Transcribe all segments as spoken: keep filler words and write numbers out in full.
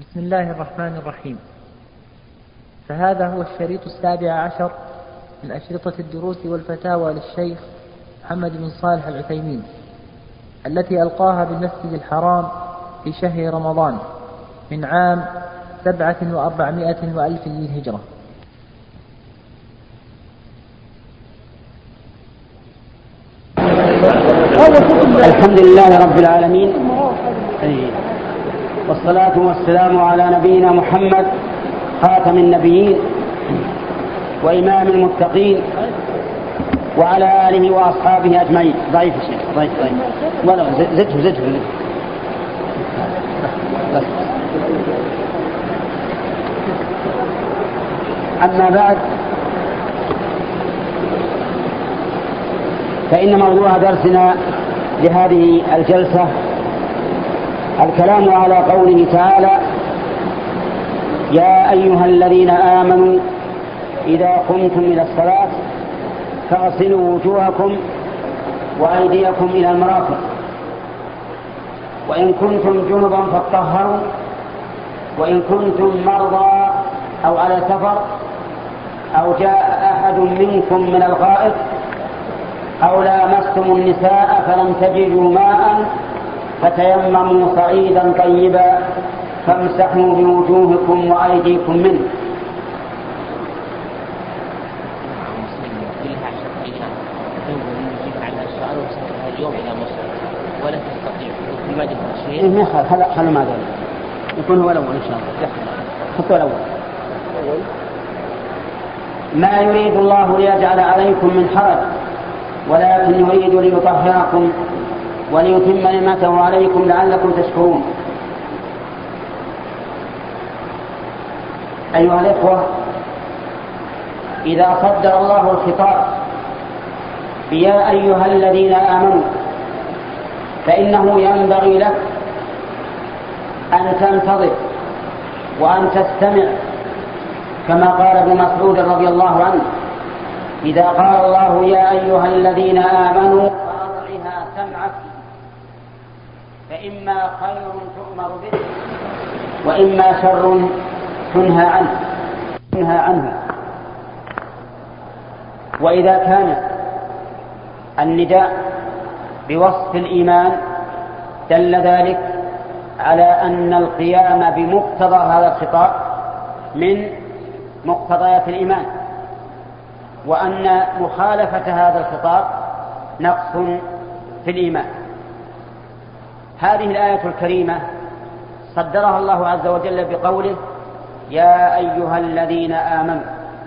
بسم الله الرحمن الرحيم. فهذا هو الشريط السابع عشر من أشرطة الدروس والفتاوى للشيخ محمد بن صالح العثيمين التي ألقاها بالمسجد الحرام في شهر رمضان من عام سبعة وأربعمائة وألف للهجرة. الحمد لله رب العالمين، والصلاة والسلام على نبينا محمد خاتم النبيين وإمام المتقين وعلى آله وأصحابه أجمعين. ضعيف الشيخ ضعيف ضعيف ولا زده زده زده بس. أما بعد، فإن موضوع درسنا لهذه الجلسة الكلام على قوله تعالى: يا أيها الذين آمنوا إذا قمتم إلى الصلاة فاغسلوا وجوهكم وأيديكم إلى المرافق وإن كنتم جنبا فاطهروا وإن كنتم مرضى أو على سفر أو جاء أحد منكم من الغائط أو لامستم النساء فلم تجدوا ماء فتيمموا صعيدا طيبا فامسحوا بوجوهكم وأيديكم منه. اليوم إلى مصر ولا تستطيع في مجلس الشيء. إيه خل خل ما ذلك يكون هو الأول إن شاء الله. خطوة الأول. ما يريد الله ليجعل عليكم من حرج ولكن يريد ليطهركم وليتم نعمته عليكم لعلكم تشكرون. أيها الإخوة، إذا صدر الله الخطاب يا أيها الذين آمنوا فإنه ينبغي لك أن تنتظر وأن تستمع، كما قال ابن مسعود رضي الله عنه: إذا قال الله يا أيها الذين آمنوا فأرعها سمعك، فإما خير تؤمر به وإما شر تنهى عنه تنهى عنه وإذا كان النداء بوصف الإيمان دل ذلك على أن القيام بمقتضى هذا الخطاب من مقتضيات الإيمان، وأن مخالفة هذا الخطاب نقص في الإيمان. هذه الآية الكريمة صدرها الله عز وجل بقوله: يا أيها الذين آمنوا.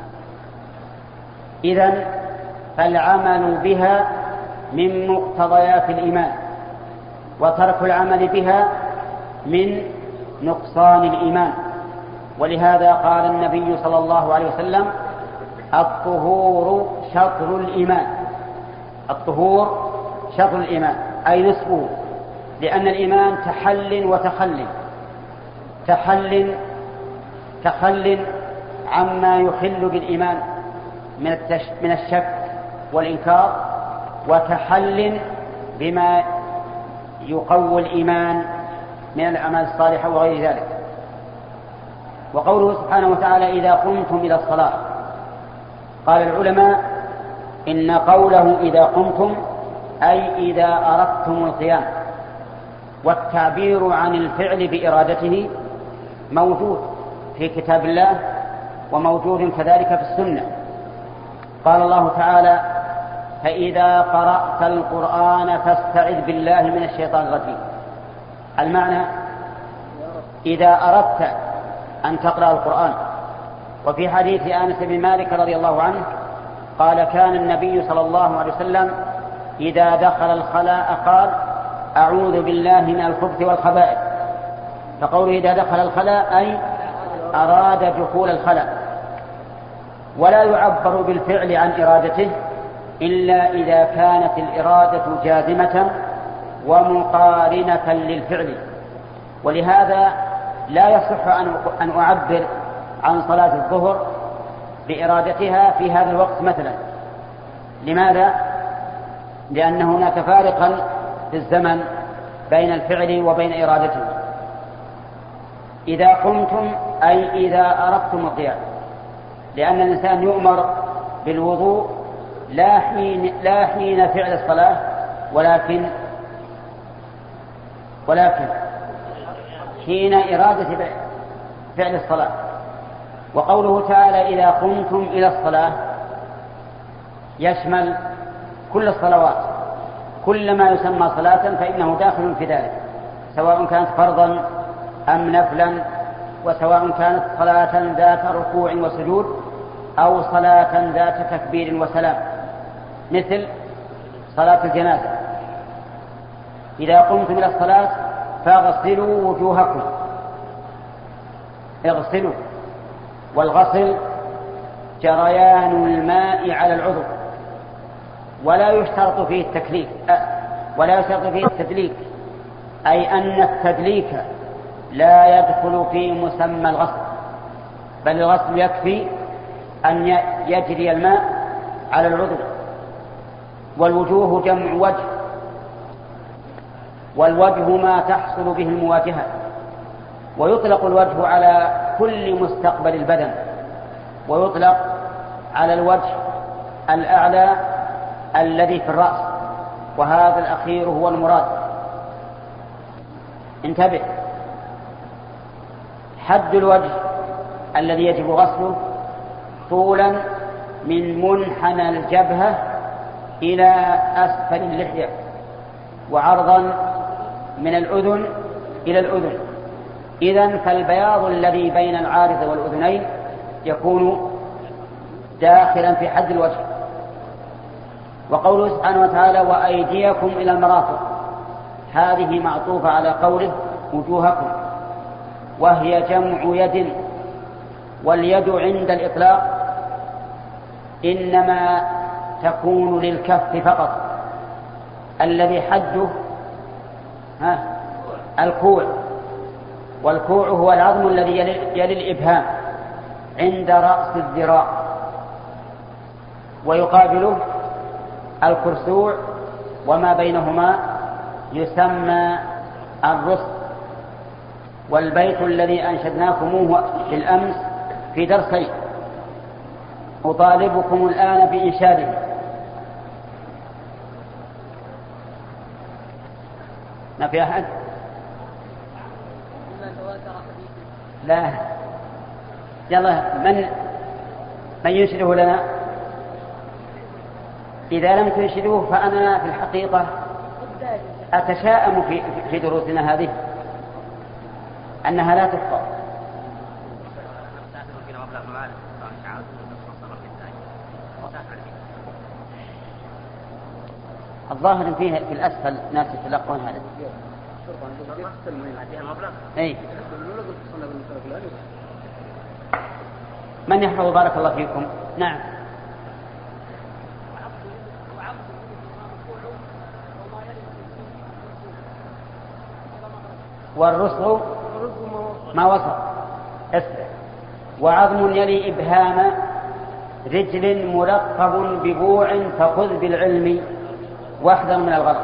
إذن فالعمل بها من مقتضيات الإيمان، وترك العمل بها من نقصان الإيمان. ولهذا قال النبي صلى الله عليه وسلم: الطهور شطر الإيمان. الطهور شطر الإيمان أي نصفه، لأن الإيمان تحل وتخل. تحل تخل عما يخل بالإيمان من, من الشك والإنكار، وتحل بما يقوي الإيمان من الأعمال الصالحة وغير ذلك. وقوله سبحانه وتعالى: إذا قمتم إلى الصلاة، قال العلماء إن قوله إذا قمتم أي إذا أردتم القيام، والتعبير عن الفعل بإرادته موجود في كتاب الله وموجود كذلك في السنة. قال الله تعالى: فإذا قرأت القرآن فاستعذ بالله من الشيطان الرجيم. المعنى إذا أردت أن تقرأ القرآن. وفي حديث أنس بن مالك رضي الله عنه قال: كان النبي صلى الله عليه وسلم إذا دخل الخلاء قال: أعوذ بالله من الخبث والخبائث. فقوله إذا دخل الخلاء أي أراد دخول الخلاء، ولا يعبر بالفعل عن إرادته إلا إذا كانت الإرادة جازمة ومقارنة للفعل. ولهذا لا يصح أن أعبر عن صلاة الظهر بإرادتها في هذا الوقت مثلا. لماذا؟ لأن هناك فارقا في الزمن بين الفعل وبين إرادته. إذا قمتم أي إذا أردتم القيام، لأن الإنسان يؤمر بالوضوء لا حين, لا حين فعل الصلاة، ولكن ولكن حين إرادة فعل الصلاة. وقوله تعالى إذا قمتم إلى الصلاة يشمل كل الصلوات، كل ما يسمى صلاة فإنه داخل في ذلك، سواء كانت فرضا أم نفلا، وسواء كانت صلاة ذات ركوع وسجود أو صلاة ذات تكبير وسلام، مثل صلاة الجنازة. إذا قمتم إلى الصلاة فاغسلوا وجوهكم، اغسلوا، والغسل جريان الماء على العضو، ولا يشترط فيه التكليف ولا يشترط فيه التدليك، أي أن التدليك لا يدخل في مسمى الغسل، بل الغسل يكفي أن يجري الماء على العضو. والوجوه جمع وجه، والوجه ما تحصل به المواجهة، ويطلق الوجه على كل مستقبل البدن، ويطلق على الوجه الأعلى الذي في الرأس، وهذا الأخير هو المراد. انتبه، حد الوجه الذي يجب غسله طولا من منحنى الجبهة إلى أسفل اللحية، وعرضا من الأذن إلى الأذن. إذن فالبياض الذي بين العارض والأذنين يكون داخلا في حد الوجه. وقوله سبحانه وتعالى وأيديكم إلى المرافق، هذه معطوفة على قوله وجوهكم، وهي جمع يد، واليد عند الإطلاق إنما تكون للكف فقط، الذي حده ها الكوع، والكوع هو العظم الذي يلي الإبهام عند رأس الذراع، ويقابله الكرسوع وما بينهما يسمى الرسغ. والبيت الذي أنشدناكموه بالأمس في درسين أطالبكم الآن بإنشاده. ما في أحد؟ لا، يلا من من ينشده لنا؟ إذا لم تنشدوه فأنا في الحقيقة أتشائم في في دروسنا هذه أنها لا تحفظ. الظاهر فيه في الأسفل ناس يتلقون هذا. أي. من يحفظ بارك الله فيكم؟ نعم. والرسغ ما وصل اسرع، وعظم يلي إبهام رجل ملقب ببوع فخذ بالعلم واحذر من الغلط.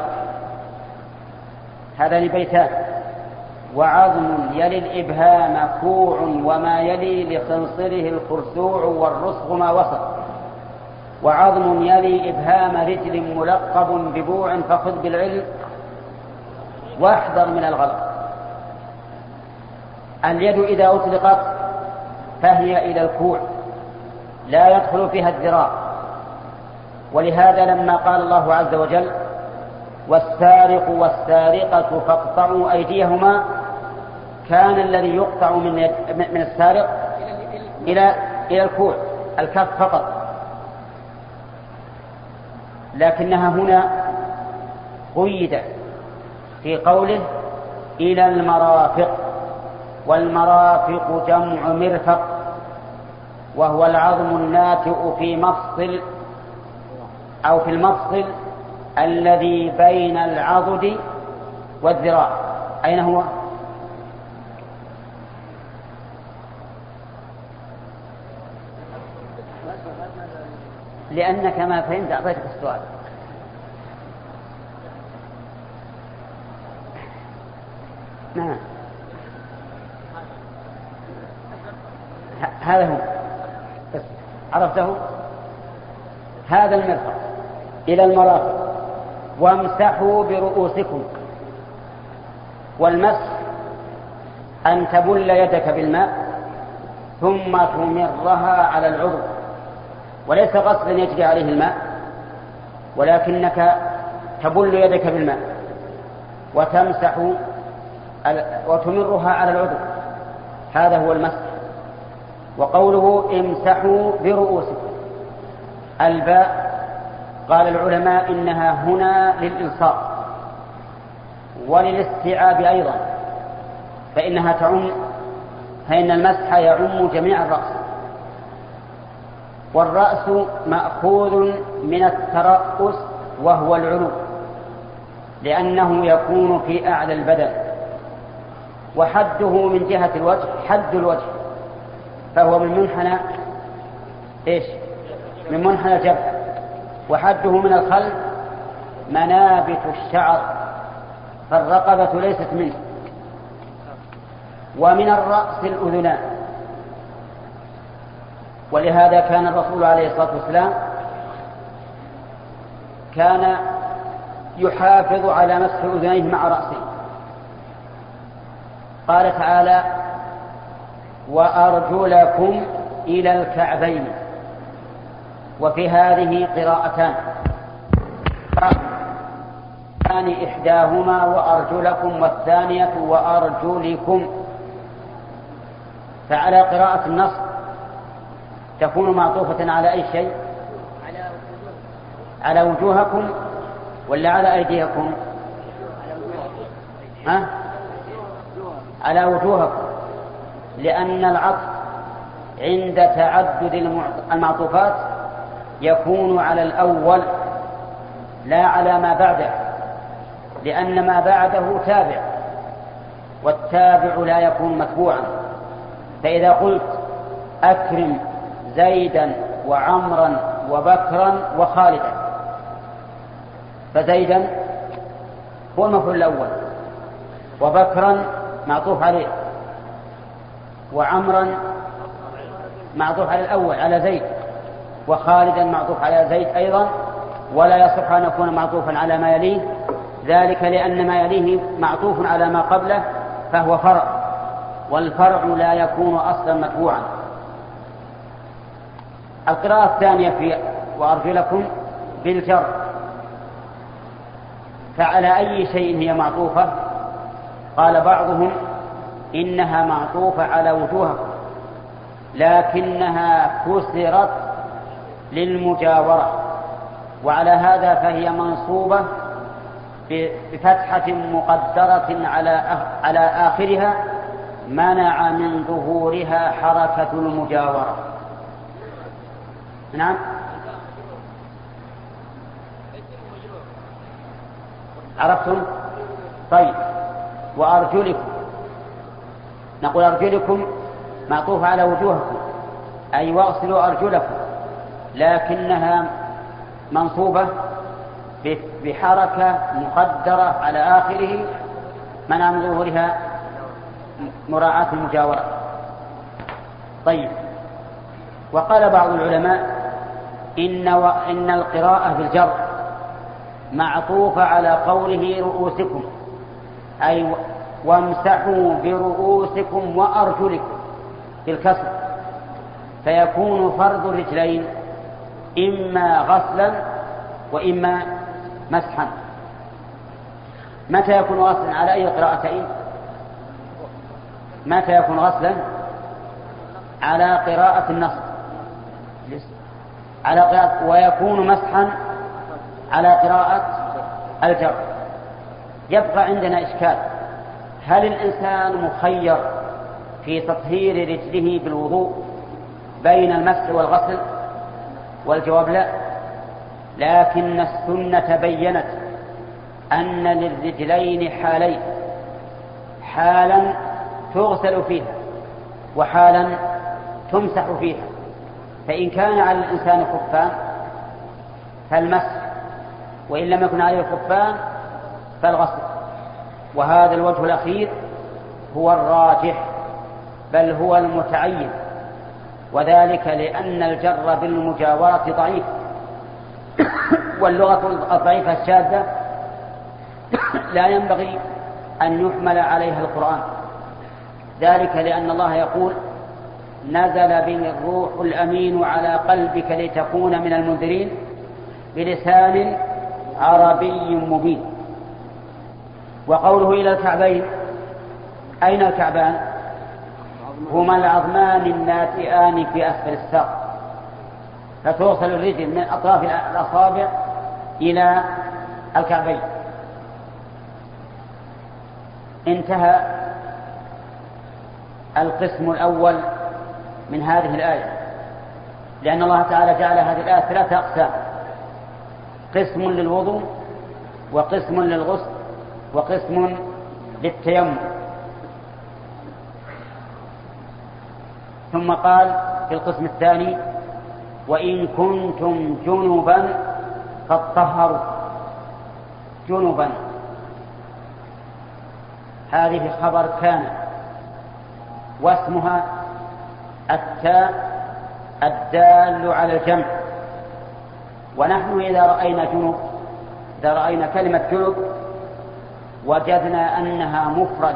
هذان بيتان، وعظم يلي الإبهام كوع وما يلي لخنصره الخرسوع والرسغ ما وصل، وعظم يلي إبهام رجل ملقب ببوع فخذ بالعلم واحذر من الغلط. اليد إذا أطلقت فهي إلى الكوع، لا يدخل فيها الذراع، ولهذا لما قال الله عز وجل والسارق والسارقة فاقطعوا أيديهما، كان الذي يقطع من, من السارق إلى إلى الكوع، الكف فقط، لكنها هنا قيدت في قوله إلى المرافق، والمرافق جمع مرفق، وهو العظم الناتئ في مفصل أو في المفصل الذي بين العضد والذراع. أين هو؟ لأنك ما فهمت أعطيتك السؤال. نعم. هذا هو عرفته. هذا المرفق إلى المرافق. وامسحوا برؤوسكم. والمسح أن تبل يدك بالماء ثم تمرها على العضو، وليس غسلا يجري عليه الماء، ولكنك تبل يدك بالماء وتمسح وتمرها على العضو، هذا هو المسح. وقوله امسحوا برؤوسكم، الباء قال العلماء إنها هنا للإلصاق وللاستيعاب أيضا، فإنها تعم، فإن المسح يعم جميع الرأس. والرأس مأخوذ من الترأس وهو العلو، لأنه يكون في أعلى البدن، وحده من جهة الوجه حد الوجه، فهو من منحنى إيش؟ من منحنى الجبهة، وحده من الخلف منابت الشعر، فالرقبة ليست منه. ومن الرأس الأذنان، ولهذا كان الرسول عليه الصلاة والسلام كان يحافظ على مسح أذنيه مع رأسه. قال تعالى وأرجلكم إلى الكعبين، وفي هذه قراءتان، الثاني إحداهما وأرجلكم والثانية وأرجلكم. فعلى قراءة النص تكون معطوفة على أي شيء؟ على وجوهكم ولا على أيديكم؟ ها؟ على وجوهكم، لأن العطف عند تعدد المعطوفات يكون على الأول لا على ما بعده، لأن ما بعده تابع، والتابع لا يكون متبوعا. فإذا قلت أكرم زيدا وعمرا وبكرا وخالدا، فزيدا هو المفعول الأول، وبكرا معطوف عليه، وعمرا معطوف على الأول على زيد، وخالدا معطوف على زيد أيضا، ولا يصح أن يكون معطوفا على ما يليه، ذلك لأن ما يليه معطوف على ما قبله فهو فرع، والفرع لا يكون أصلا متبوعا. القراءة الثانية في وأرجلكم بالجر، فعلى أي شيء هي معطوفة؟ قال بعضهم إنها معطوفة على وجوهكم، لكنها كسرت للمجاورة، وعلى هذا فهي منصوبة بفتحة مقدرة على على آخرها منع من ظهورها حركة المجاورة. نعم، عرفتم؟ طيب، وأرجلكم، نقول أرجلكم معطوف على وجوهكم، أي واغسلوا أرجلكم، لكنها منصوبة بحركة مقدرة على آخره منع من ظهورها مراعاة المجاورة. طيب، وقال بعض العلماء إن, وإن القراءة بالجر معطوفة على قوله رؤوسكم، أي وامسحوا برؤوسكم وأرجلكم بالكسر، فيكون فرض الرجلين إما غسلا وإما مسحا. متى يكون غسلا؟ على أي قراءتين؟ متى يكون غسلا؟ على قراءة النص، على قراءة، ويكون مسحا على قراءة الجر. يبقى عندنا إشكال، هل الإنسان مخير في تطهير رجله بالوضوء بين المسح والغسل؟ والجواب لا، لكن السنة بيّنت أن للرجلين حالين، حالا تغسل فيها وحالا تمسح فيها. فإن كان على الإنسان خفان فالمسح، وإن لم يكن عليه خفان فالغسل. وهذا الوجه الأخير هو الراجح، بل هو المتعين، وذلك لأن الجر بالمجاورة ضعيف، واللغة الضعيفة الشاذة لا ينبغي أن يحمل عليها القرآن، ذلك لأن الله يقول نزل به الروح الأمين على قلبك لتكون من المنذرين بلسان عربي مبين. وقوله إلى الكعبين، أين الكعبان؟ هما العظمان الناتئان في أسفل الساق، فتوصل الرجل من أطراف الأصابع إلى الكعبين. انتهى القسم الأول من هذه الآية، لأن الله تعالى جعل هذه الآية ثلاثة أقسام: قسم للوضوء، وقسم للغسل، وقسم للتيمم. ثم قال في القسم الثاني: وإن كنتم جنبا فاطهروا. جنبا هذه خبر كان، واسمها التاء الدال على الجمع. ونحن إذا رأينا جنب إذا رأينا كلمة جنب وجدنا أنها مفرد،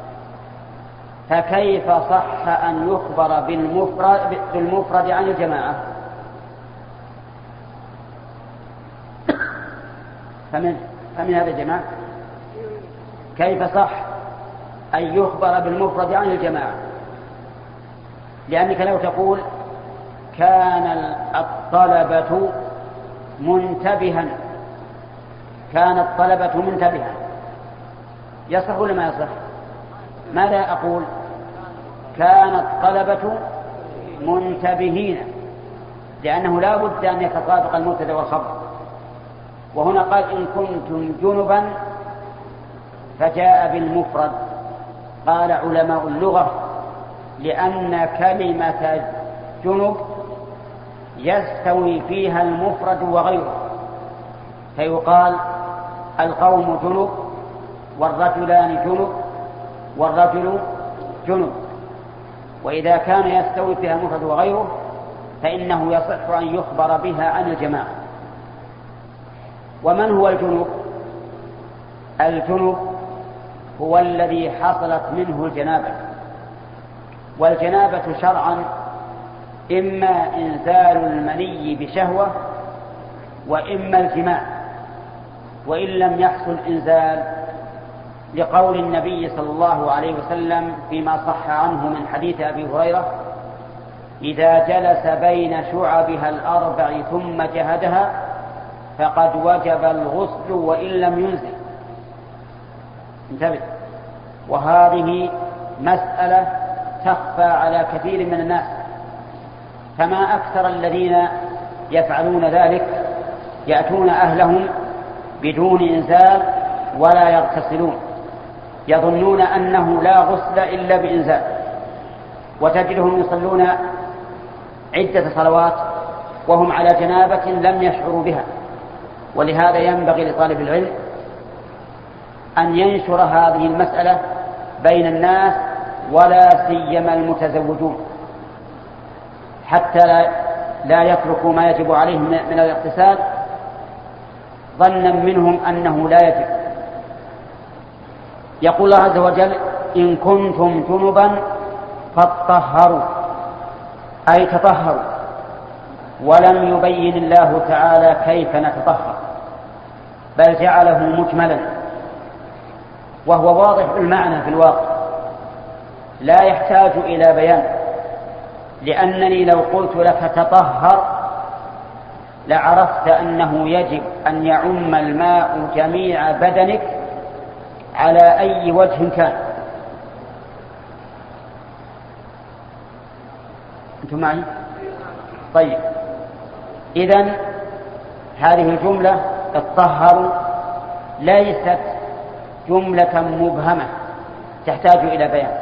فكيف صح أن يخبر بالمفرد, بالمفرد عن الجماعة؟ فمن, فمن هذا الجماعة كيف صح أن يخبر بالمفرد عن الجماعة؟ لأنك لو تقول كان الطلبة منتبها، كان الطلبة منتبها، يصح ولا ما يصح؟ ماذا أقول؟ كان الطلبة منتبهين، لأنه لا بد أن يتطابق المبتدأ والخبر. وهنا قال إن كنتم جنبا فجاء بالمفرد. قال علماء اللغة لأن كلمة جنب يستوي فيها المفرد وغيره، فيقال القوم جنب، والرجلان جنب، والرجل جنب. وإذا كان يستوي فيها المفرد وغيره فإنه يصح أن يخبر بها عن الجماعة. ومن هو الجنب؟ الجنب هو الذي حصلت منه الجنابة. والجنابة شرعا إما إنزال المني بشهوة وإما الجماع، وإن لم يحصل إنزال، لقول النبي صلى الله عليه وسلم فيما صح عنه من حديث أبي هريرة: إذا جلس بين شعبها الأربع ثم جهدها فقد وجب الغسل وإن لم ينزل. انتبه، وهذه مسألة تخفى على كثير من الناس، فما أكثر الذين يفعلون ذلك، يأتون أهلهم بدون إنزال ولا يغتسلون، يظنون أنه لا غسل إلا بإنزال، وتجدهم يصلون عدة صلوات وهم على جنابة لم يشعروا بها. ولهذا ينبغي لطالب العلم أن ينشر هذه المسألة بين الناس، ولا سيما المتزوجون، حتى لا, لا يتركوا ما يجب عليهم من الاغتسال ظنا منهم أنه لا يجب. يقول الله عز وجل: إن كنتم جنبا فاطهروا، أي تطهروا. ولم يبين الله تعالى كيف نتطهر، بل جعله مجملا، وهو واضح المعنى في الواقع لا يحتاج إلى بيان. لأنني لو قلت لك تطهر لعرفت أنه يجب أن يعم الماء جميع بدنك على أي وجه كان. أنتم معي؟ طيب، إذن هذه الجملة الطهر ليست جملة مبهمة تحتاج إلى بيان،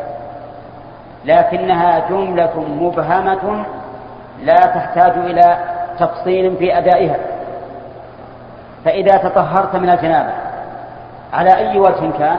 لكنها جملة مبهمة لا تحتاج إلى تفصيل في أدائها. فإذا تطهرت من الجنابة على أي وجه كان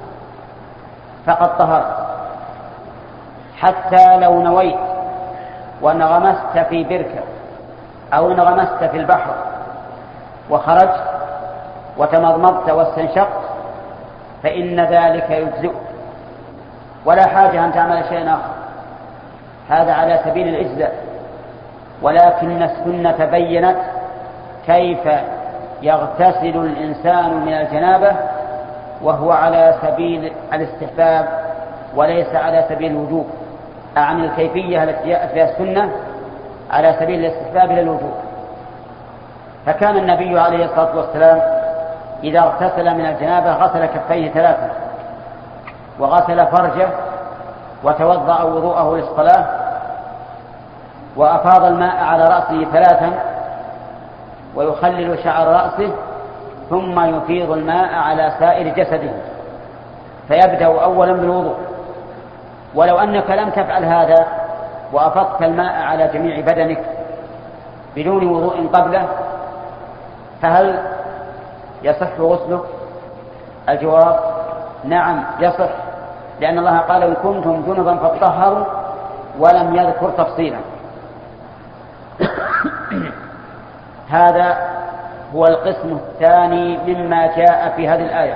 فقد طهرت، حتى لو نويت وانغمست في بركة أو انغمست في البحر وخرجت وتمضمضت واستنشقت فإن ذلك يجزئ ولا حاجة أن تعمل شيئا آخر. هذا على سبيل الإجزاء، ولكن السنة بينت كيف يغتسل الإنسان من الجنابة وهو على سبيل الاستحباب وليس على سبيل الوجوب، أعني الكيفية التي جاءت فيها السنة على سبيل الاستحباب إلى الوجوب. فكان النبي عليه الصلاة والسلام إذا اغتسل من الجنابة غسل كفيه ثلاثا وغسل فرجه وتوضأ وضوءه للصلاة وأفاض الماء على رأسه ثلاثا ويخلل شعر رأسه ثم يفيض الماء على سائر جسده، فيبدأ أولا بالوضوء. ولو أنك لم تفعل هذا وأفضت الماء على جميع بدنك بدون وضوء قبله فهل يصح غسلك؟ الجواب نعم يصح، لأن الله قال إن كنتم جنبا فاطهروا ولم يذكر تفصيلا. هذا هو القسم الثاني مما جاء في هذه الآية.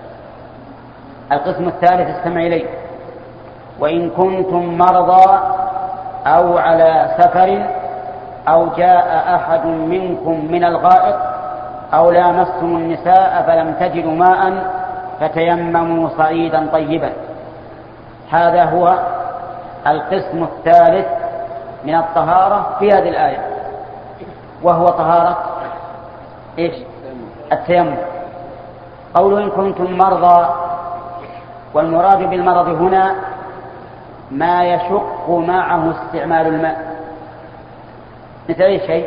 القسم الثالث استمع إليه: وإن كنتم مرضى أو على سفر أو جاء أحد منكم من الغائط أو لامستم النساء فلم تجدوا ماء فتيمموا صعيدا طيبا. هذا هو القسم الثالث من الطهارة في هذه الآية، وهو طهارة إيش؟ التيمم. قوله إن كنتم مرضى، والمراد بالمرض هنا ما يشق معه استعمال الماء، مثل أي شيء.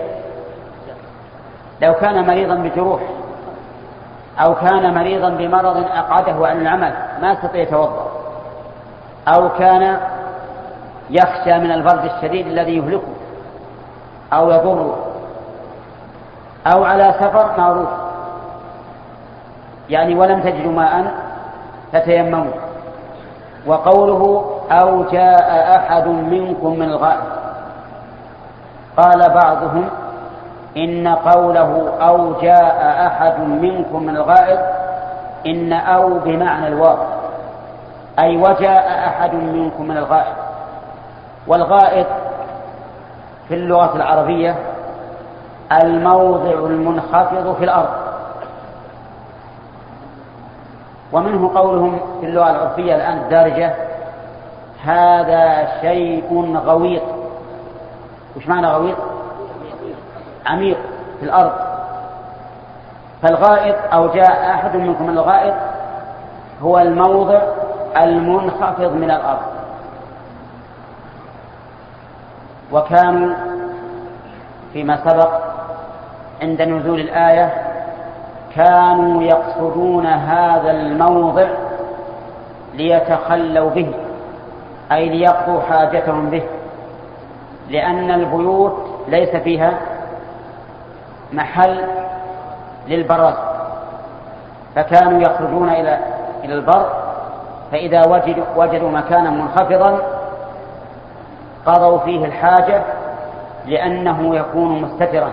لو كان مريضا بجروح أو كان مريضا بمرض أقعده عن العمل ما يستطيع يتوضأ، أو كان يخشى من البرد الشديد الذي يهلكه أو يضره، أو على سفر معروف يعني ولم تجدوا ماء فتيمموا. وقوله أو جاء أحد منكم من الغائط، قال بعضهم إن قوله أو جاء أحد منكم من الغائط إن أو بمعنى الواو، أي وجاء أحد منكم من الغائط. والغائط في اللغة العربية الموضع المنخفض في الأرض، ومنه قولهم في اللغة العرفية الآن الدارجة هذا شيء غويط. وش معنى غويط؟ عميق في الأرض. فالغائط أو جاء أحد منكم من الغائط هو الموضع المنخفض من الأرض. وكانوا فيما سبق عند نزول الآية كانوا يقصدون هذا الموضع ليتخلوا به، أي ليقضوا حاجتهم به، لأن البيوت ليس فيها محل للبراز، فكانوا يخرجون إلى إلى البر، فإذا وجدوا, وجدوا مكانا منخفضا قضوا فيه الحاجة لأنه يكون مستترا.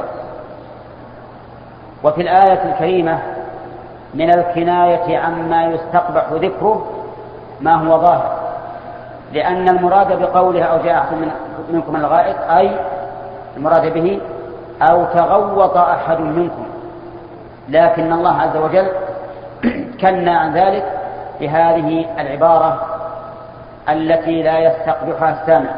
وفي الآية الكريمة من الكناية عما يستقبح ذكره ما هو ظاهر، لأن المراد بقوله أو جاء أحد منكم من الغائط أي المراد به أو تغوط أحد منكم، لكن الله عز وجل كنى عن ذلك بهذه العبارة التي لا يستقبحها السامع: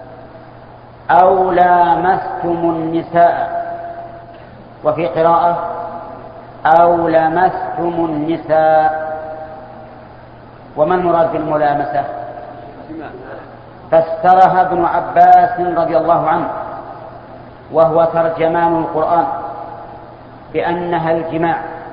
أو لامستم النساء. وفي قراءة أو لمستم النساء. وما المراد بالملامسة؟ فسرها ابن عباس رضي الله عنه وهو ترجمان القرآن بأنها الجماع.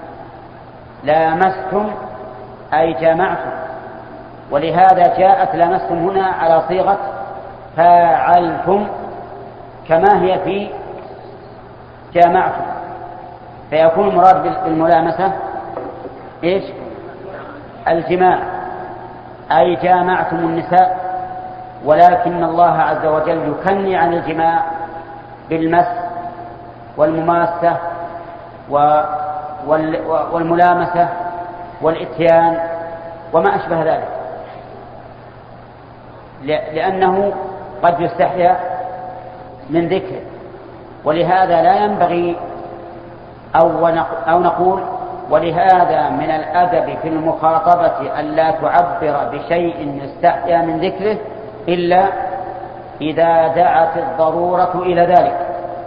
لامستم أي جامعتم، ولهذا جاءت لامستم هنا على صيغة فاعلتم كما هي في جامعتم، فيكون المراد بالملامسة إيش؟ الجماع، أي جامعتم النساء ولكن الله عز وجل يكني عن الجماع بالمس والمماسة والملامسة والإتيان وما أشبه ذلك، لأنه قد يستحيا من ذكره. ولهذا لا ينبغي أو نقول ولهذا من الأدب في المخاطبة ألا تعبر بشيء يستحيا من ذكره إلا إذا دعت الضرورة إلى ذلك.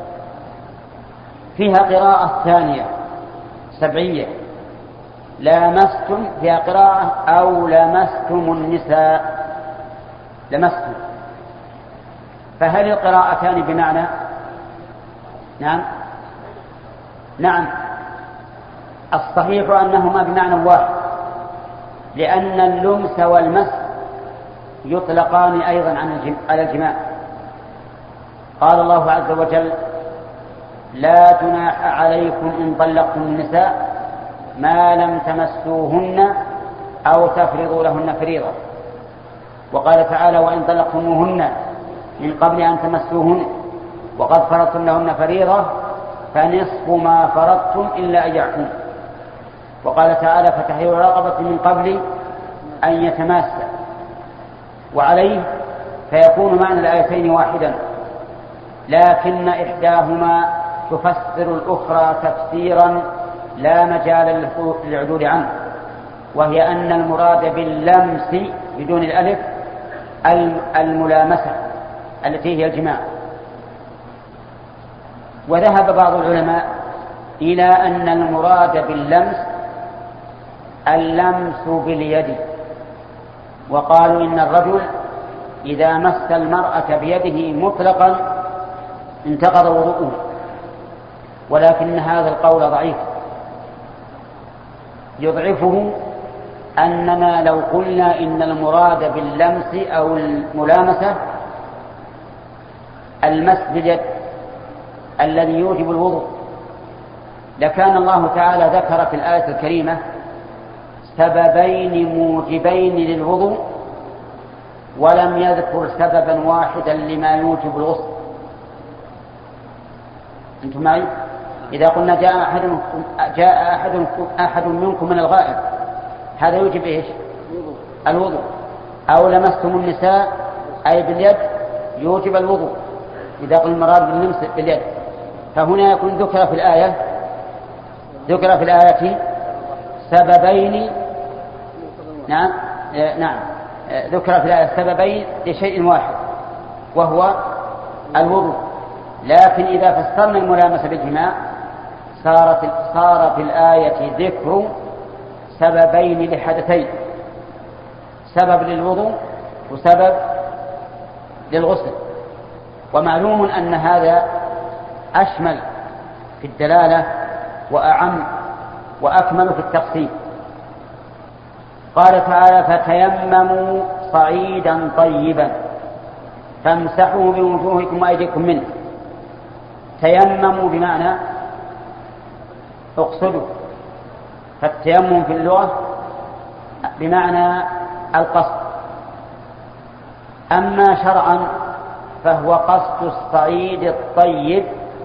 فيها قراءة ثانية سبعية، لامستم، فيها قراءة أو لمستم النساء، لمستم. فهل القراءتان بمعنى؟ نعم نعم الصحيح أنهما بمعنى واحد، لأن اللمس والمس يطلقان أيضا على الجماع. قال الله عز وجل: لا جناح عليكم إن طلقتم النساء ما لم تمسوهن أو تفرضوا لهن فريضة. وقال تعالى: وإن طلقتموهن من قبل أن تمسوهن وقد فرضتم لهن فريضة فنصف ما فرضتم إلا أن يعفون. وقال تعالى: فتحرير رقبة من قبل أن يتماسا. وعليه فيكون معنى الآيتين واحدا، لكن إحداهما تفسر الأخرى تفسيرا لا مجال للعدول عنه، وهي أن المراد باللمس بدون الألف الملامسة التي هي الجماع. وذهب بعض العلماء إلى أن المراد باللمس اللمس باليد، وقالوا إن الرجل إذا مس المرأة بيده مطلقا انتقض وضوءه، ولكن هذا القول ضعيف. يضعفه أننا لو قلنا إن المراد باللمس أو الملامسة المس باليد الذي يوجب الوضوء، لكان الله تعالى ذكر في الآية الكريمة سببين موجبين للوضوء ولم يذكر سببا واحدا لما يوجب الغسل. أنتم معي؟ إذا قلنا جاء أحد جاء أحد أحد منكم من الغائط، هذا يوجب إيش؟ الوضوء. أو لمستم النساء أي باليد يوجب الوضوء إذا قلنا المراد باللمس باليد. فهنا يكون ذكر في الآية ذكر في الآية سببين، نعم نعم ذكر في الآية سببين لشيء واحد وهو الوضوء. لكن إذا فسرنا الملامسة بالجماع صارت صار في الآية ذكر سببين لحدثين، سبب للوضوء وسبب للغسل. ومعلوم أن هذا أشمل في الدلالة وأعم وأكمل في التقسيم. قال تعالى: فتيمموا صعيدا طيبا فامسحوا بوجوهكم وأيديكم منه. تيمموا بمعنى اقصدوا، فالتيمم في اللغة بمعنى القصد. أما شرعا فهو قصد الصعيد الطيب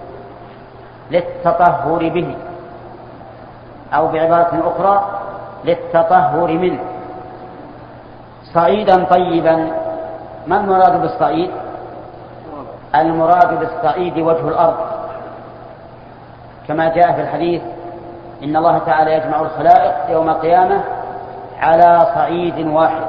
للتطهر به، أو بعبارة أخرى للتطهر منه. صعيدا طيبا، ما المراد بالصعيد؟ المراد بالصعيد وجه الأرض، كما جاء في الحديث: إن الله تعالى يجمع الخلائق يوم القيامة على صعيد واحد.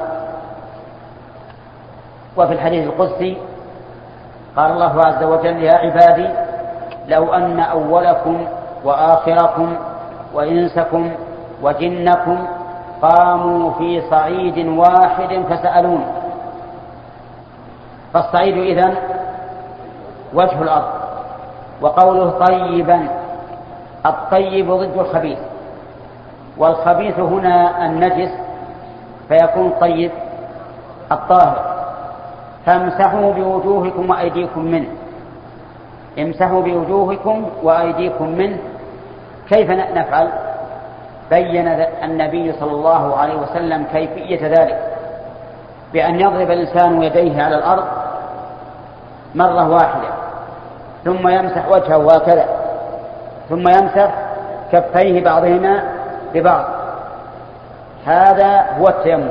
وفي الحديث القدسي قال الله عز وجل: يا عبادي لو أن أولكم وآخركم وإنسكم وجنكم قاموا في صعيد واحد فسألون. فالصعيد إذن وجه الأرض. وقوله طيبا، الطيب ضد الخبيث، والخبيث هنا النجس فيكون طيب الطاهر. فامسحوا بوجوهكم وأيديكم منه. امسحوا بوجوهكم وأيديكم منه. كيف نفعل؟ بين النبي صلى الله عليه وسلم كيفية ذلك، بأن يضرب الإنسان يديه على الأرض مرة واحدة ثم يمسح وجهه هكذا ثم يمسح كفيه بعضهما ببعض، هذا هو التيمم.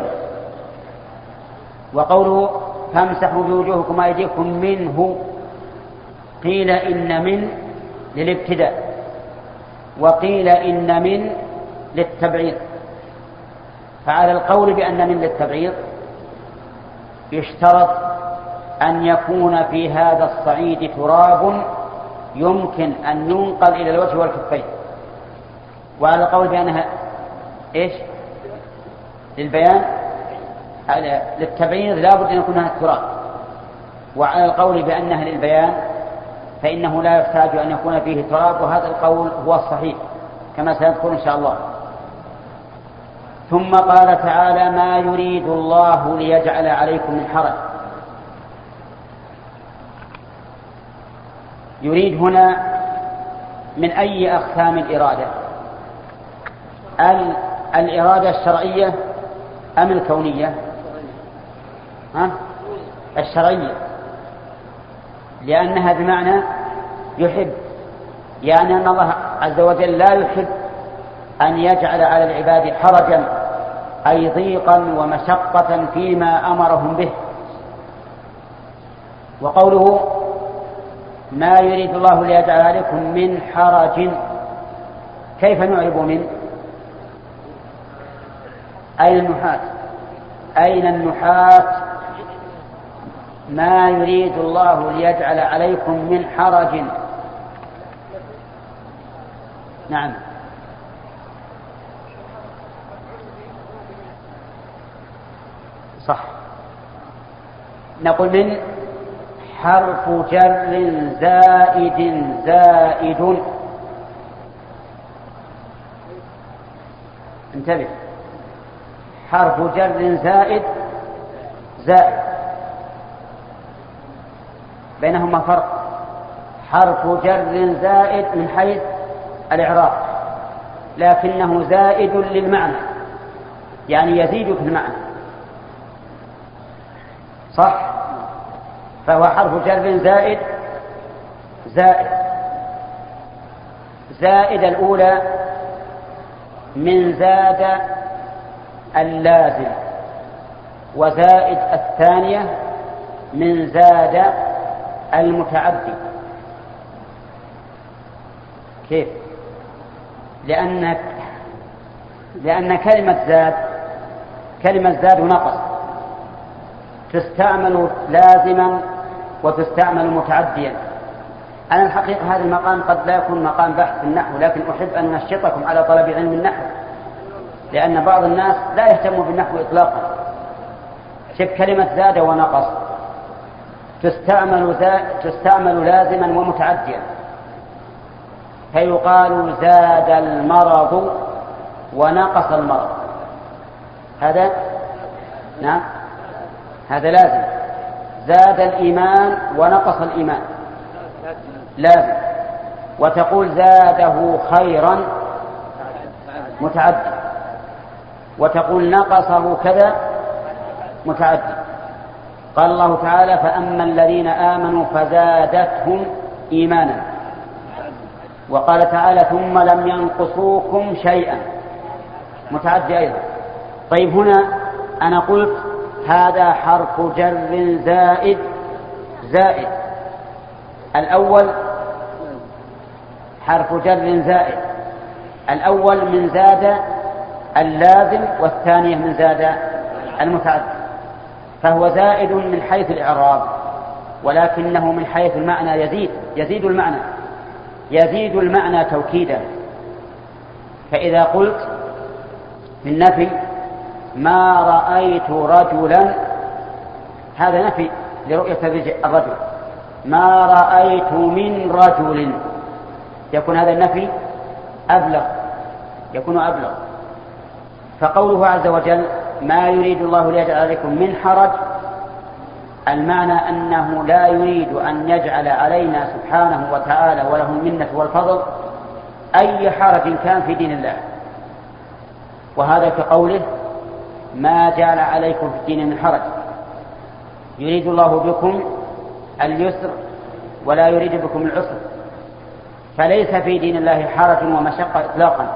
وقوله فامسحوا بوجوهكم وأيديكم منه، قيل إن من للابتداء وقيل إن من للتبعيض. فعلى القول بأن من للتبعيض يشترط أن يكون في هذا الصعيد تراب يمكن أن ينقل إلى الوجه والكفين، وعلى القول بأنها إيش للبيان للتبعيض لا بد أن يكون هذا التراب، وعلى القول بأنها للبيان فإنه لا يحتاج أن يكون فيه تراب، وهذا القول هو الصحيح كما سنذكر إن شاء الله. ثم قال تعالى ما يريد الله ليجعل عليكم من حرج. يريد هنا من أي أقسام الإرادة؟ الإرادة الشرعية أم الكونية؟ ها؟ الشرعية، لأنها بمعنى يحب، يعني أن الله عز وجل لا يحب أن يجعل على العباد حرجا أي ضيقا ومشقة فيما أمرهم به. وقوله ما يريد الله ليجعل عليكم من حرج، كيف نعرب من؟ أين النحاة؟ أين النحاة؟ ما يريد الله ليجعل عليكم من حرج. نعم صح، نقول من حرف جر زائد زائد، انتبه، حرف جر زائد زائد بينهما فرق. حرف جر زائد من حيث الإعراب لكنه زائد للمعنى، يعني يزيد في المعنى، صح؟ فهو حرف جر زائد زائد. زائد الأولى من زاد اللازم، وزائد الثانية من زاد المتعدي. كيف؟ لأن لأن كلمة زاد كلمة زاد ونقص تستعمل لازما وتستعمل متعديا. أنا الحقيقة هذا المقام قد لا يكون مقام بحث في النحو، لكن أحب أن أنشطكم على طلب علم النحو، لأن بعض الناس لا يهتم بالنحو إطلاقا. شوف كلمة زاد ونقص تستعمل, زاد تستعمل لازما ومتعديا، فيقال زاد المرض ونقص المرض، هذا نعم هذا لازم. زاد الإيمان ونقص الإيمان لازم. وتقول زاده خيرا متعدي، وتقول نقصه كذا متعدي. قال الله تعالى فأما الذين آمنوا فزادتهم إيمانا، وقال تعالى ثم لم ينقصوكم شيئا متعدي أيضا. طيب هنا أنا قلت هذا حرف جر زائد زائد، الأول حرف جر زائد، الأول من زاد اللازم والثانية من زاد المتعدي، فهو زائد من حيث الإعراب ولكنه من حيث المعنى يزيد يزيد المعنى يزيد المعنى توكيدا. فإذا قلت من نفي ما رأيت رجلا، هذا نفي لرؤية الرجل، ما رأيت من رجل، يكون هذا النفي أبلغ يكون أبلغ. فقوله عز وجل ما يريد الله ليجعل عليكم من حرج، المعنى أنه لا يريد أن يجعل علينا سبحانه وتعالى وله المنة والفضل أي حرج كان في دين الله. وهذا كقوله ما جعل عليكم في الدين من حرج، يريد الله بكم اليسر ولا يريد بكم العسر، فليس في دين الله حرج ومشقة إطلاقا،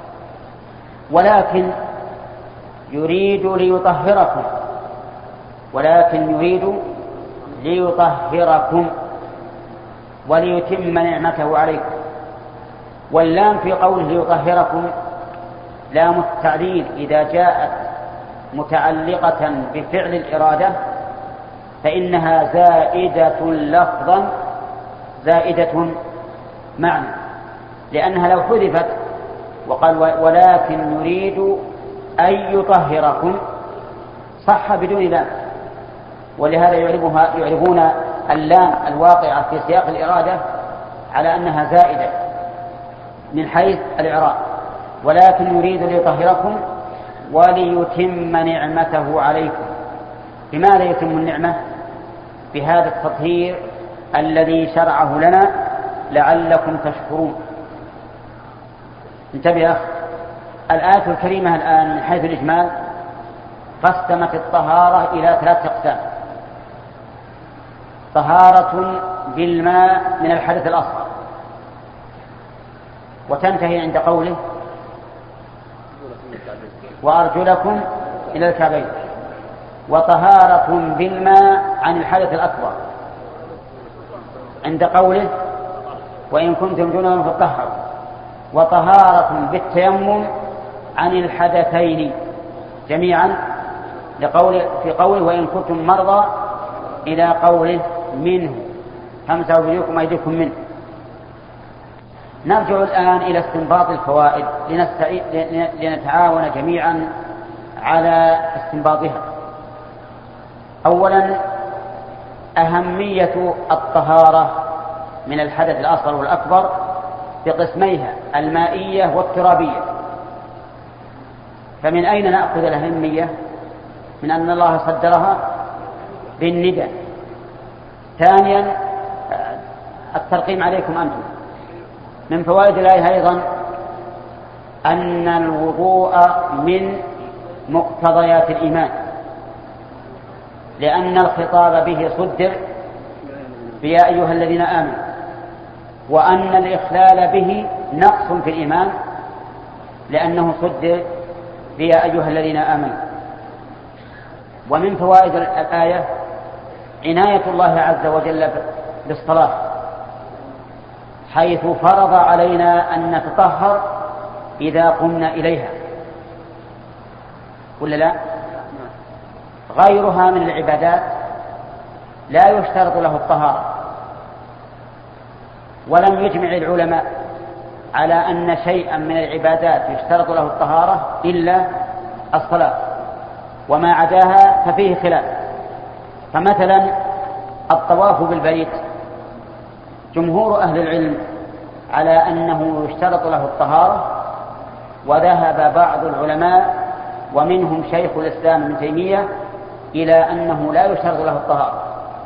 ولكن يريد ليطهركم ولكن يريد ليطهركم وليتم نعمته عليكم. واللام في قوله ليطهركم لام التعليل إذا جاءت متعلقة بفعل الإرادة فإنها زائدة لفظا زائدة معنى، لأنها لو حذفت وقال ولكن يريد أن يطهركم صح بدون لام، ولهذا يعربها يعربون اللام الواقعة في سياق الإرادة على أنها زائدة من حيث الإعراب، ولكن يريد ليطهركم وليتم نعمته عليكم. بماذا يتم النعمة؟ بهذا التطهير الذي شرعه لنا لعلكم تشكرون. انتبه، الآية الكريمة الآن من حيث الإجمال قسمت الطهارة إلى ثلاث أقسام: طهارة بالماء من الحدث الأصغر، وتنتهي عند قوله وأرجلكم إلى الكعبين، وطهارة بالماء عن الحدث الأكبر عند قوله وإن كنتم جنبا فطهروا، وطهارة بالتيمم عن الحدثين جميعا لقول في قوله وإن كنتم مرضى إلى قوله منه فامسحوا بوجوهكم أيديكم منه. نرجع الآن إلى استنباط الفوائد لنتعاون جميعا على استنباطها. أولا، أهمية الطهارة من الحدث الأصغر والأكبر بقسميها المائية والترابية. فمن أين نأخذ الأهمية؟ من أن الله صدرها بالندى. ثانيا، الترقيم عليكم أنتم. من فوائد الآية أيضا أن الوضوء من مقتضيات الإيمان، لأن الخطاب به صدر يا أيها الذين آمنوا، وأن الإخلال به نقص في الإيمان لأنه صدر يا أيها الذين آمنوا. ومن فوائد الآية عناية الله عز وجل بالصلاة، حيث فرض علينا أن نتطهر إذا قمنا إليها، ولا لا؟ غيرها من العبادات لا يشترط له الطهارة، ولم يجمع العلماء على أن شيئا من العبادات يشترط له الطهارة إلا الصلاة، وما عداها ففيه خلاف. فمثلا الطواف بالبيت جمهور أهل العلم على أنه يشترط له الطهارة، وذهب بعض العلماء ومنهم شيخ الإسلام ابن تيمية إلى أنه لا يشترط له الطهارة.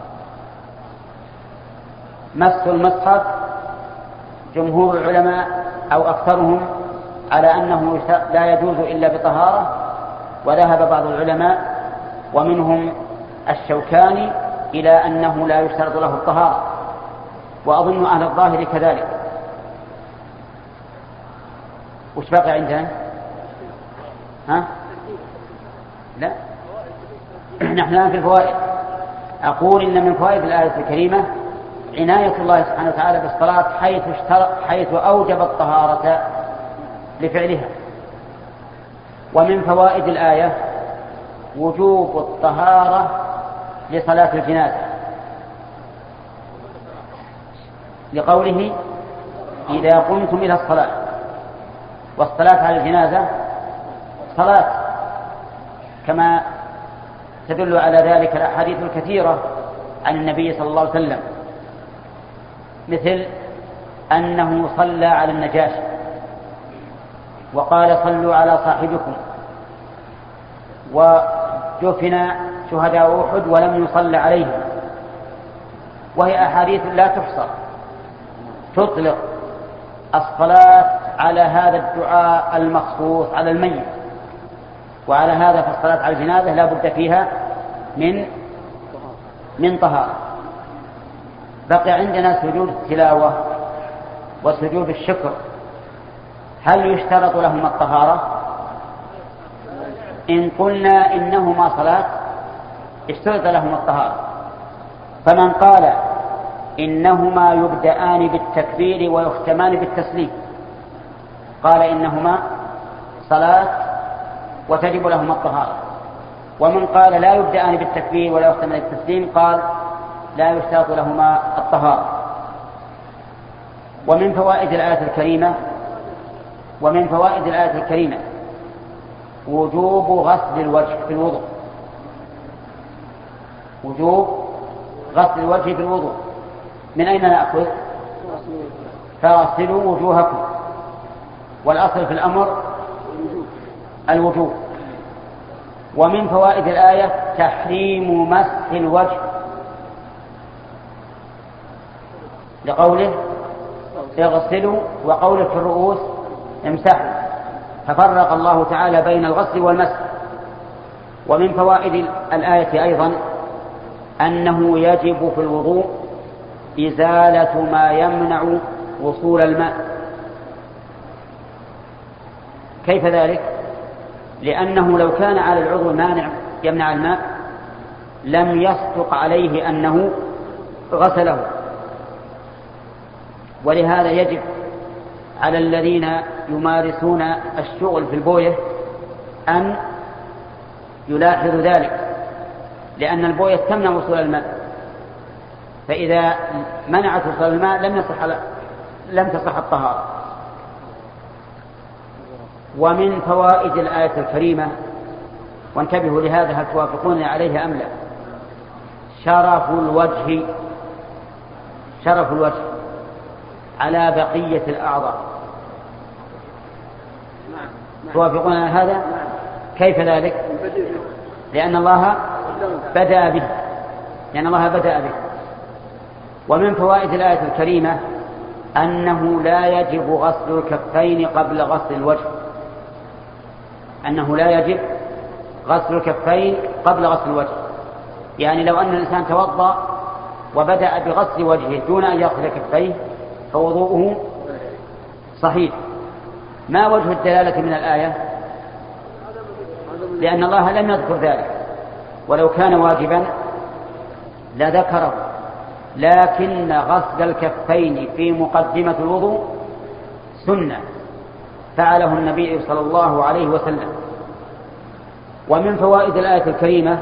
مس المصحف جمهور العلماء أو أكثرهم على أنه لا يجوز إلا بطهارة، وذهب بعض العلماء ومنهم الشوكاني إلى أنه لا يشترط له الطهارة، وأظن أهل الظاهر كذلك. وش بقي عندنا؟ ها؟ لا، نحن الآن في الفوائد. أقول إن من فوائد الآية الكريمة عناية الله سبحانه وتعالى بالصلاة، حيث اشترط حيث أوجب الطهارة لفعلها. ومن فوائد الآية وجوب الطهارة لصلاة الجنازة، لقوله إذا قمتم إلى الصلاة، والصلاة على الجنازة صلاة، كما تدل على ذلك الأحاديث الكثيرة عن النبي صلى الله عليه وسلم، مثل أنه صلى على النجاشي وقال صلوا على صاحبكم، ودفن شهداء أحد ولم يصلى عليهم. وهي أحاديث لا تحصى تطلق الصلاة على هذا الدعاء المخصوص على الميت، وعلى هذا فالصلاة على الجنازة لا بد فيها من من طهارة. بقي عندنا سجود التلاوة وسجود الشكر، هل يشترط لهما الطهارة؟ إن قلنا إنهما صلاة اشترط لهما الطهارة. فمن قال إنهما يبدأان بالتكبير ويختمان بالتسليم قال إنهما صلاة وتجب لهما الطهارة. ومن قال لا يبدأان بالتكبير ولا يختمان بالتسليم قال لا يشترط لهما الطهارة. ومن فوائد الآية الكريمة ومن فوائد الآية الكريمة وجوب غسل الوجه في الوضوء، وجوب غسل الوجه في الوضوء. من أين نأخذ؟ فاغسلوا وجوهكم، والأصل في الأمر الوجوب. ومن فوائد الآية تحريم مسح الوجه لقوله اغسلوا وقوله في الرؤوس امسحوا، ففرق الله تعالى بين الغسل والمسح. ومن فوائد الآية أيضا أنه يجب في الوضوء إزالة ما يمنع وصول الماء. كيف ذلك؟ لأنه لو كان على العضو مانع يمنع الماء لم يصدق عليه أنه غسله. ولهذا يجب على الذين يمارسون الشغل في البوية أن يلاحظوا ذلك، لأن البوية تمنع وصول الماء، فإذا منعت وصول الماء لم يصح لم تصح الطهارة. ومن فوائد الآية الكريمة، وانتبهوا لهذا هل توافقون عليه أم لا، شرف الوجه شرف الوجه على بقية الأعضاء. توافقون على هذا؟ كيف ذلك؟ لأن الله بدأ به لأن الله بدأ به. ومن فوائد الآية الكريمة أنه لا يجب غسل الكفين قبل غسل الوجه أنه لا يجب غسل الكفين قبل غسل الوجه. يعني لو أن الإنسان توضأ وبدأ بغسل وجهه دون أن يغسل كفيه فوضوءه صحيح. ما وجه الدلالة من الآية؟ لأن الله لم يذكر ذلك، ولو كان واجبا لذكره، لكن غسل الكفين في مقدمة الوضوء سنة فعله النبي صلى الله عليه وسلم. ومن فوائد الآية الكريمة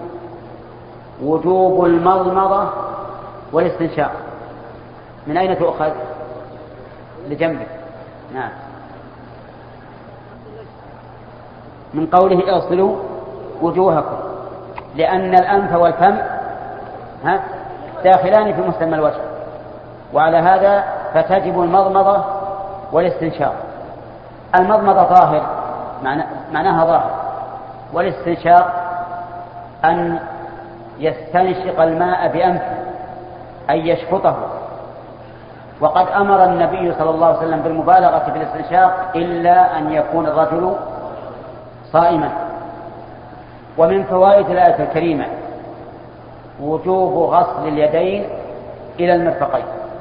وجوب المضمضة والاستنشاق. من أين تؤخذ؟ لجنبك. نعم، من قوله اغسلوا وجوهكم، لأن الأنف والفم ها داخلان في مسمى الوجه، وعلى هذا فتجب المضمضة والاستنشاق. المضمضة ظاهر معناها ظاهر، والاستنشاق أن يستنشق الماء بأنفه أي يشفطه. وقد أمر النبي صلى الله عليه وسلم بالمبالغة في الاستنشاق إلا أن يكون الرجل صائما. ومن فوائد الآية الكريمة وجوب غسل اليدين إلى المرفقين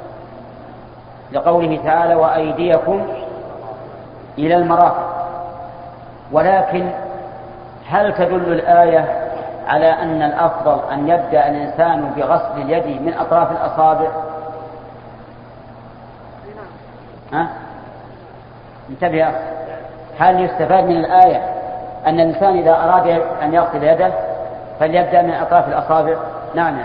لقوله تعالى وأيديكم إلى المرافق. ولكن هل تدل الآية على أن الأفضل أن يبدأ الإنسان بغسل اليد من أطراف الأصابع؟ ها؟ انتبه، هل يستفاد من الآية أن الإنسان إذا أراد أن يغسل يده فليبدأ من أطراف الأصابع؟ نعم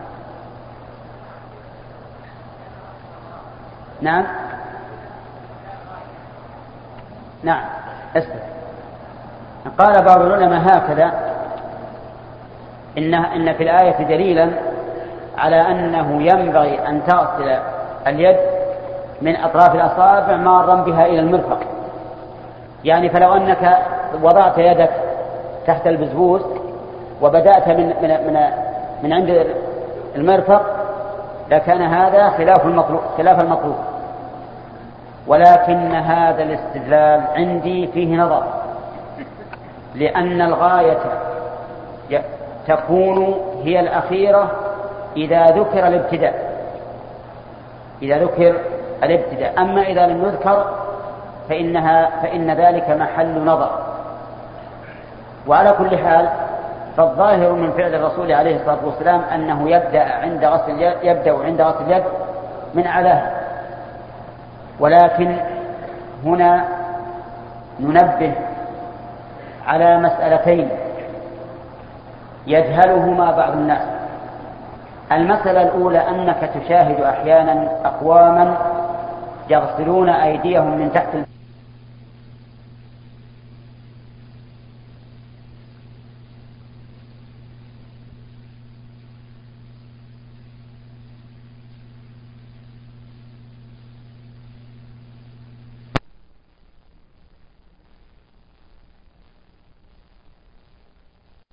نعم نعم اسكت. قال بعض العلماء هكذا إن, إن في الآية دليلا على أنه ينبغي أن تغسل اليد من أطراف الأصابع مارا بها إلى المرفق. يعني فلو أنك وضعت يدك تحت البزبوز وبدأت من, من, من, من عند المرفق لكان هذا خلاف المطلوب, خلاف المطلوب. ولكن هذا الاستدلال عندي فيه نظر، لأن الغاية تكون هي الأخيرة إذا ذكر الابتداء إذا ذكر الابتداء أما إذا لم يذكر فإنها فإن ذلك محل نظر. وعلى كل حال فالظاهر من فعل الرسول عليه الصلاة والسلام أنه يبدأ عند غسل اليد يبدأ عند غسل اليد من أعلاها. ولكن هنا ننبه على مسألتين يجهلهما بعض الناس. المسألة الأولى أنك تشاهد أحيانا أقواما يغسلون أيديهم من تحت